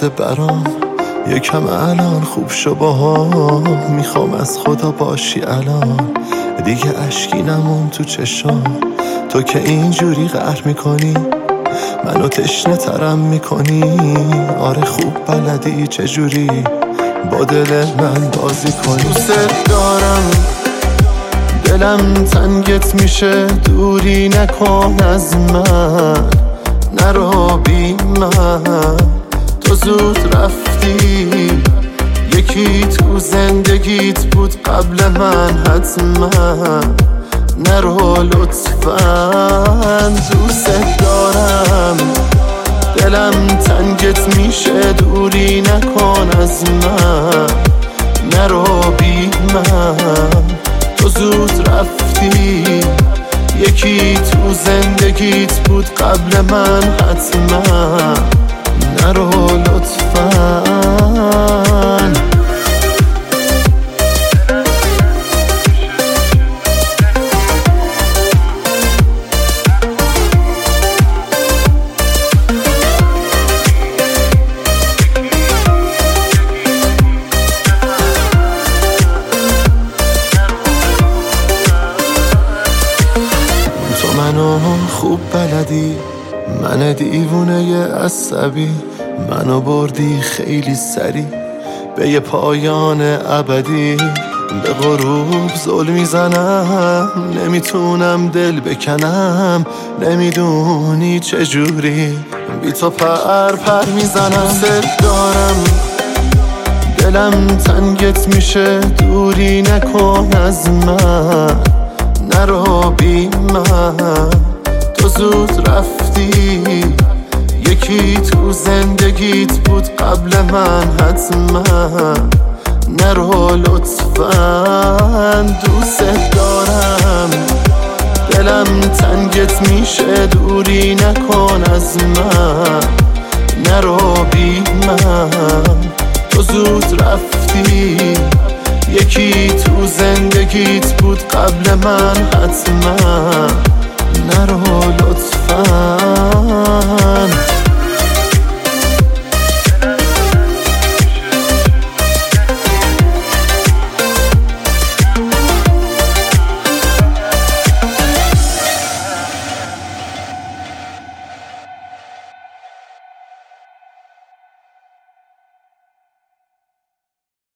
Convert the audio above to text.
شده برام، یکم الان خوب شو باها، میخوام از خدا باشی الان، دیگه اشکی نمون تو چشام. تو که اینجوری قهر میکنی منو تشنه ترم میکنی، آره خوب بلدی چجوری با دل من بازی کنی. دوست دارم دلم تنگت میشه، دوری نکن از من، نرو بی من، تو زود رفتی، یکی تو زندگیت بود قبل من حتما، نرو لطفاً. دوست دارم دلم تنگت میشه، دوری نکن از من، نرو بی من، تو زود رفتی، یکی تو زندگیت بود قبل من حتما، نرو لطفاً. منو خوب بلدی، من دیوونه عصبی، منو بردی خیلی سری به یه پایان ابدی. به غروب زل میزنم، نمیتونم دل بکنم، نمیدونی چجوری بی تو پر میزنم. دوست دارم دلم تنگت میشه، دوری نکن از من، نرو بی من، تو زود رفتی، یکی تو زندگیت بود قبل من حتما، نرو لطفاً. دوست دارم دلم تنگت میشه، دوری نکن از من، نرو بی من، تو زود رفتی، یکی تو زندگیت بود قبل من حتما، نرو لطفاً.